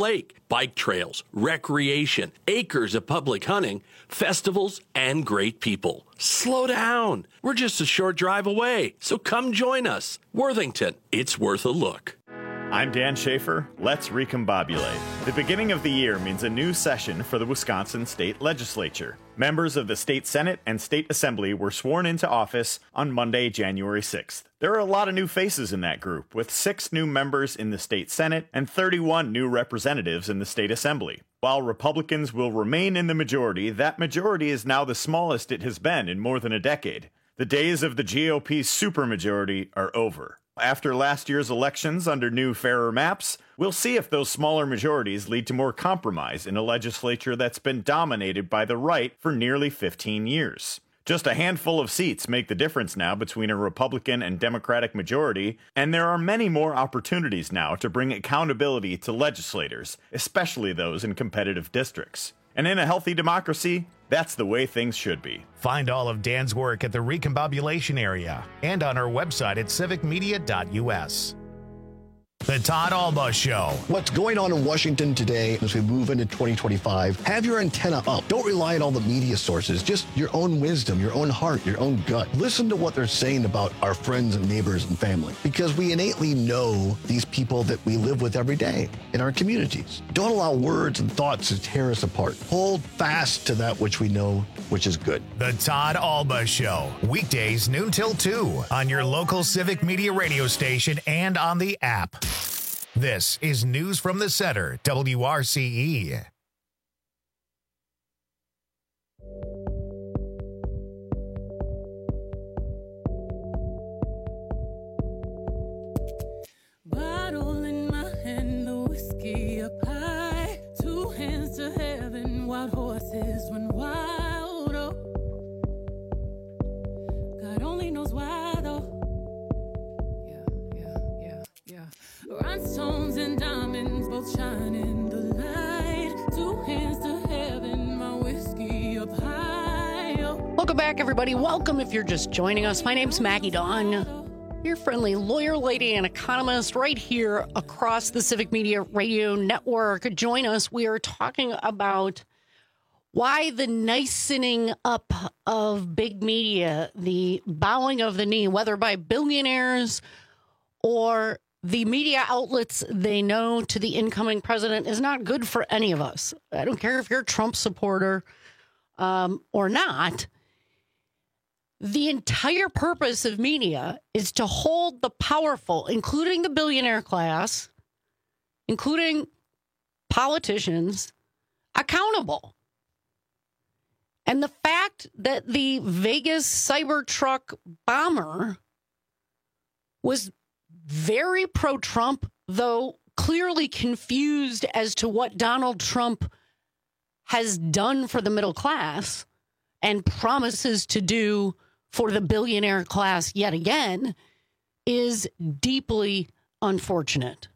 bike trails, recreation, acres of public hunting, festivals, and great people. Slow down. We're just a short drive away, so come join us. Worthington, it's worth a look. I'm Dan Schaefer. Let's recombobulate. The beginning of the year means a new session for the Wisconsin State Legislature. Members of the State Senate and State Assembly were sworn into office on Monday, January 6th. There are a lot of new faces in that group, with 6 new members in the State Senate and 31 new representatives in the State Assembly. While Republicans will remain in the majority, that majority is now the smallest it has been in more than a decade. The days of the GOP supermajority are over. After last year's elections under new, fairer maps, we'll see if those smaller majorities lead to more compromise in a legislature that's been dominated by the right for nearly 15 years. Just a handful of seats make the difference now between a Republican and Democratic majority, and there are many more opportunities now to bring accountability to legislators, especially those in competitive districts. And in a healthy democracy, that's the way things should be. Find all of Dan's work at the Recombobulation Area and on our website at civicmedia.us. The Todd Alba Show. What's going on in Washington today as we move into 2025? Have your antenna up. Don't rely on all the media sources. Just your own wisdom, your own heart, your own gut. Listen to what they're saying about our friends and neighbors and family, because we innately know these people that we live with every day in our communities. Don't allow words and thoughts to tear us apart. Hold fast to that which we know, which is good. The Todd Alba Show. Weekdays noon till 2 on your local Civic Media radio station and on the app. This is News from the Center, WRCE. Bottle in my hand, the whiskey up high. 2 hands to heaven, wild horses run wild. Oh, God only knows why though. Yeah. Rhinestones and diamonds both shine in the light. 2 hands to heaven, my whiskey up high. Oh. Welcome back, everybody. Welcome if you're just joining us. My name's Maggie Dawn, your friendly lawyer, lady, and economist right here across the Civic Media Radio Network. Join us. We are talking about why the nicening up of big media, the bowing of the knee, whether by billionaires or the media outlets they know to the incoming president, is not good for any of us. I don't care if you're a Trump supporter or not. The entire purpose of media is to hold the powerful, including the billionaire class, including politicians, accountable. And the fact that the Vegas Cybertruck bomber was very pro-Trump, though clearly confused as to what Donald Trump has done for the middle class and promises to do for the billionaire class yet again, is deeply unfortunate.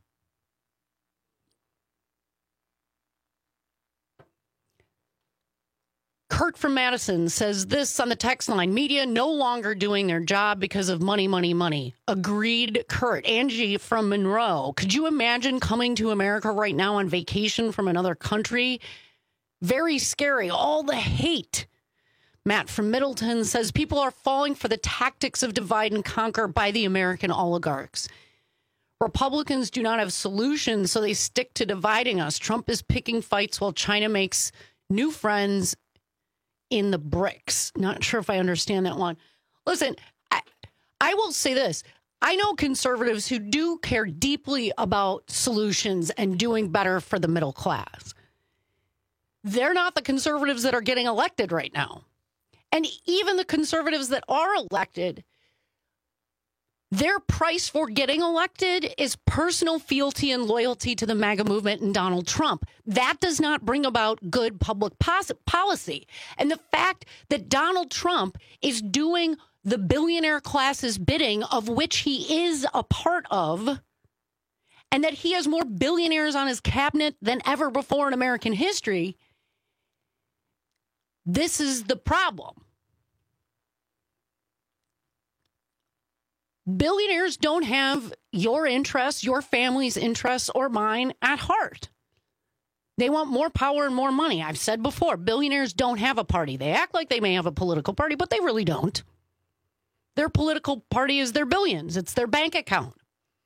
Kurt from Madison says this on the text line: media no longer doing their job because of money, money, money. Agreed, Kurt. Angie from Monroe: could you imagine coming to America right now on vacation from another country? Very scary. All the hate. Matt from Middleton says people are falling for the tactics of divide and conquer by the American oligarchs. Republicans do not have solutions, so they stick to dividing us. Trump is picking fights while China makes new friends in the BRICS. Not sure if I understand that one. Listen, I will say this. I know conservatives who do care deeply about solutions and doing better for the middle class. They're not the conservatives that are getting elected right now. And even the conservatives that are elected, their price for getting elected is personal fealty and loyalty to the MAGA movement and Donald Trump. That does not bring about good public policy. And the fact that Donald Trump is doing the billionaire class's bidding, of which he is a part of, and that he has more billionaires on his cabinet than ever before in American history, this is the problem. Billionaires don't have your interests, your family's interests, or mine at heart. They want more power and more money. I've said before, billionaires don't have a party. They act like they may have a political party, but they really don't. Their political party is their billions. It's their bank account.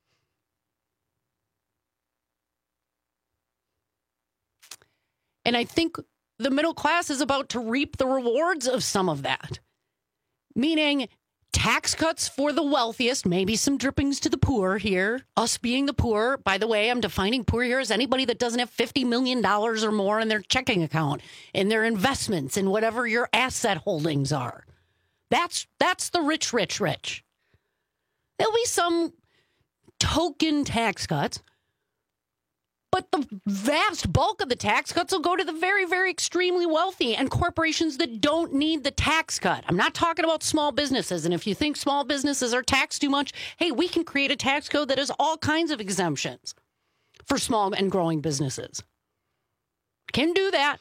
And I think the middle class is about to reap the rewards of some of that. Meaning tax cuts for the wealthiest, maybe some drippings to the poor here. Us being the poor. By the way, I'm defining poor here as anybody that doesn't have $50 million or more in their checking account, in their investments, in whatever your asset holdings are. That's the rich, rich, rich. There'll be some token tax cuts, but the vast bulk of the tax cuts will go to the very, very extremely wealthy and corporations that don't need the tax cut. I'm not talking about small businesses. And if you think small businesses are taxed too much, hey, we can create a tax code that has all kinds of exemptions for small and growing businesses. Can do that.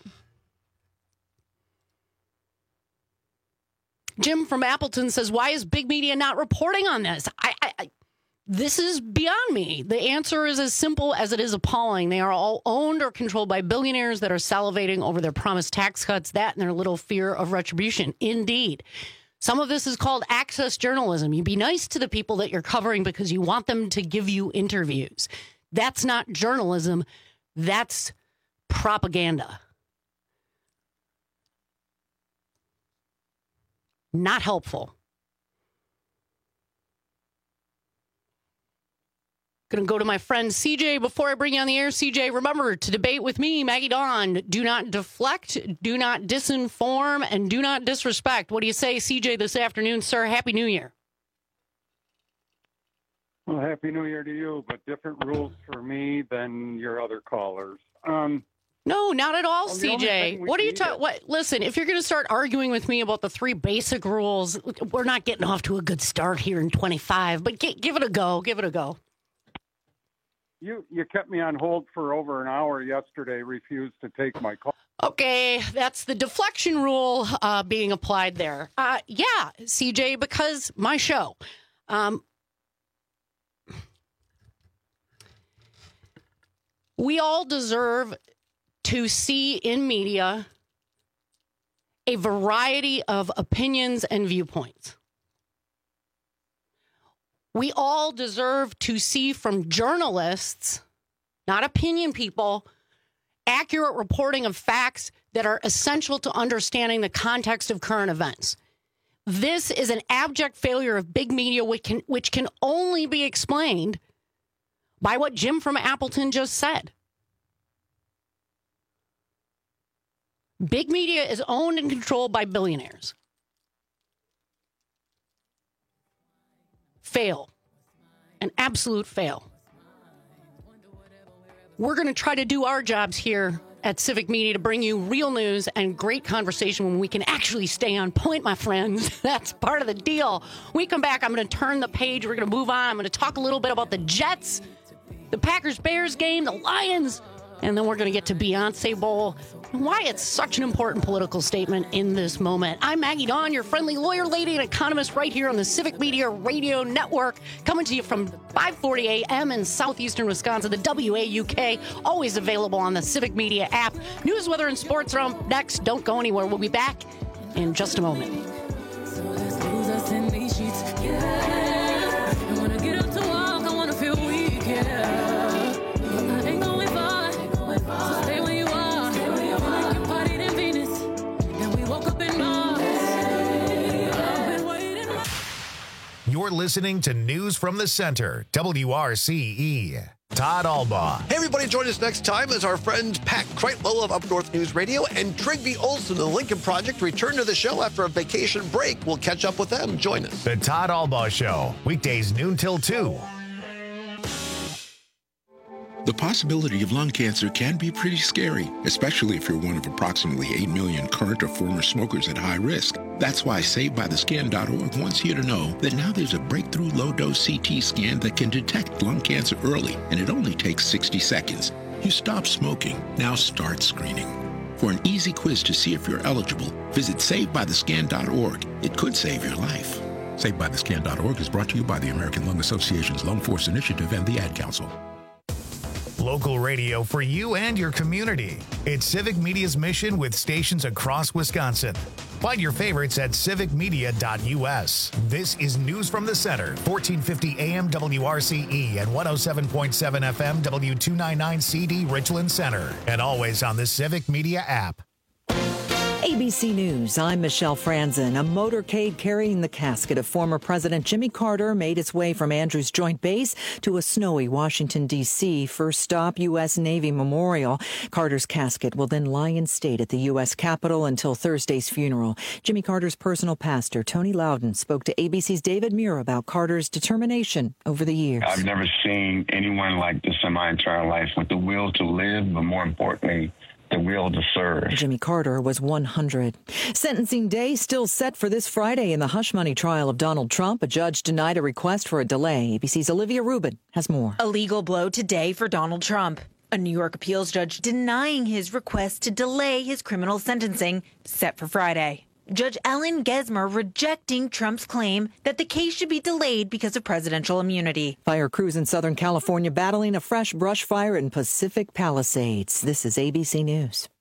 Jim from Appleton says, why is big media not reporting on this? This is beyond me. The answer is as simple as it is appalling. They are all owned or controlled by billionaires that are salivating over their promised tax cuts, that and their little fear of retribution. Indeed. Some of this is called access journalism. You be nice to the people that you're covering because you want them to give you interviews. That's not journalism. That's propaganda. Not helpful. Going to go to my friend CJ before I bring you on the air. CJ, remember to debate with me, Maggie Dawn. Do not deflect, do not disinform, and do not disrespect. What do you say, CJ, this afternoon, sir? Happy New Year. Well, Happy New Year to you, but different rules for me than your other callers. No, not at all, CJ. What are you talking? What? Listen, if you're going to start arguing with me about the 3 basic rules, we're not getting off to a good start here in 25. But give it a go. Give it a go. You kept me on hold for over an hour yesterday. Refused to take my call. Okay, that's the deflection rule being applied there. Yeah, CJ, because my show. We all deserve to see in media a variety of opinions and viewpoints. We all deserve to see from journalists, not opinion people, accurate reporting of facts that are essential to understanding the context of current events. This is an abject failure of big media, which can only be explained by what Jim from Appleton just said. Big media is owned and controlled by billionaires. Fail. An absolute fail. We're going to try to do our jobs here at Civic Media to bring you real news and great conversation when we can actually stay on point, my friends. That's part of the deal. When we come back, I'm going to turn the page. We're going to move on. I'm going to talk a little bit about the Jets, the Packers-Bears game, the Lions, and then we're going to get to Beyonce Bowl and why it's such an important political statement in this moment. I'm Maggie Dawn, your friendly lawyer lady and economist right here on the Civic Media Radio Network, coming to you from 5:40 a.m. in southeastern Wisconsin, the WAUK, always available on the Civic Media app. News, weather, and sports are up next. Don't go anywhere. We'll be back in just a moment. So let's lose us in these sheets, yeah. I wanna get up to walk, I wanna feel weak, yeah. But I ain't going far, so stay where you are. Like you partied in Venus, and we woke up in Mars. I've been waiting. You're listening to News from the Center, WRCE. Todd Albaugh. Hey, everybody, join us next time as our friends Pat Kreitlow of Up North News Radio and Trigby Olson of the Lincoln Project return to the show after a vacation break. We'll catch up with them. Join us. The Todd Albaugh Show, weekdays noon till 2. The possibility of lung cancer can be pretty scary, especially if you're one of approximately 8 million current or former smokers at high risk. That's why SaveByTheScan.org wants you to know that now there's a breakthrough low-dose CT scan that can detect lung cancer early, and it only takes 60 seconds. You stop smoking, now start screening. For an easy quiz to see if you're eligible, visit SaveByTheScan.org. It could save your life. SaveByTheScan.org is brought to you by the American Lung Association's Lung Force Initiative and the Ad Council. local radio for you and your community. It's Civic Media's mission with stations across Wisconsin. Find your favorites at civicmedia.us. This is News from the Center, 1450 AM WRCE and 107.7 FM W299 CD Richland Center, and always on the Civic Media app. ABC News, I'm Michelle Franzen. A motorcade carrying the casket of former President Jimmy Carter made its way from Andrews Joint Base to a snowy Washington, D.C. First stop, U.S. Navy Memorial. Carter's casket will then lie in state at the U.S. Capitol until Thursday's funeral. Jimmy Carter's personal pastor, Tony Loudon, spoke to ABC's David Muir about Carter's determination over the years. I've never seen anyone like this in my entire life, with the will to live, but more importantly, the will to serve. Jimmy Carter was 100. Sentencing day still set for this Friday in the hush money trial of Donald Trump. A judge denied a request for a delay. ABC's Olivia Rubin has more. A legal blow today for Donald Trump. A New York appeals judge denying his request to delay his criminal sentencing set for Friday. Judge Ellen Gesmer rejecting Trump's claim that the case should be delayed because of presidential immunity. Fire crews in Southern California battling a fresh brush fire in Pacific Palisades. This is ABC News.